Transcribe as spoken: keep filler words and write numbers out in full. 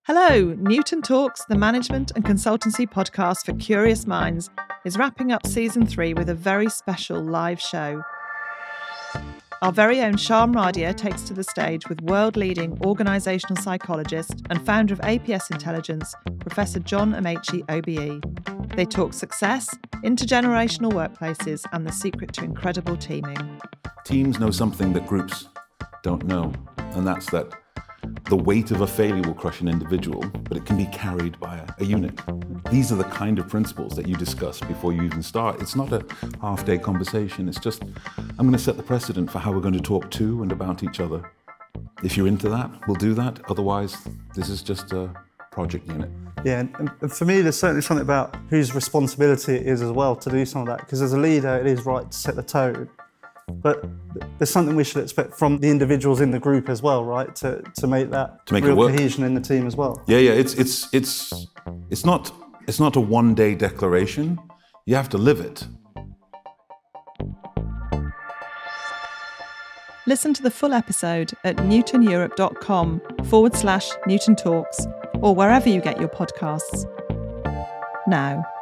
Hello, Newton Talks, the management and consultancy podcast for curious minds, is wrapping up season three with a very special live show. Our very own Sharm Radia takes to the stage with world-leading organisational psychologist and founder of A P S Intelligence, Professor John Amaechi O B E. They talk success, intergenerational workplaces and the secret to incredible teaming. Teams know something that groups don't know, and that's that the weight of a failure will crush an individual, but it can be carried by a, a unit. These are the kind of principles that you discuss before you even start. It's not a half-day conversation. It's just, I'm going to set the precedent for how we're going to talk to and about each other. If you're into that, we'll do that. Otherwise, this is just a project unit. Yeah, and for me, there's certainly something about whose responsibility it is as well to do some of that. Because as a leader, it is right to set the tone. But there's something we should expect from the individuals in the group as well, right? To to make that to make real it work. Cohesion in the team as well. Yeah, yeah. It's it's it's it's not it's not a one-day declaration. You have to live it. Listen to the full episode at newtoneurope.com forward slash Newton Talks or wherever you get your podcasts. Now,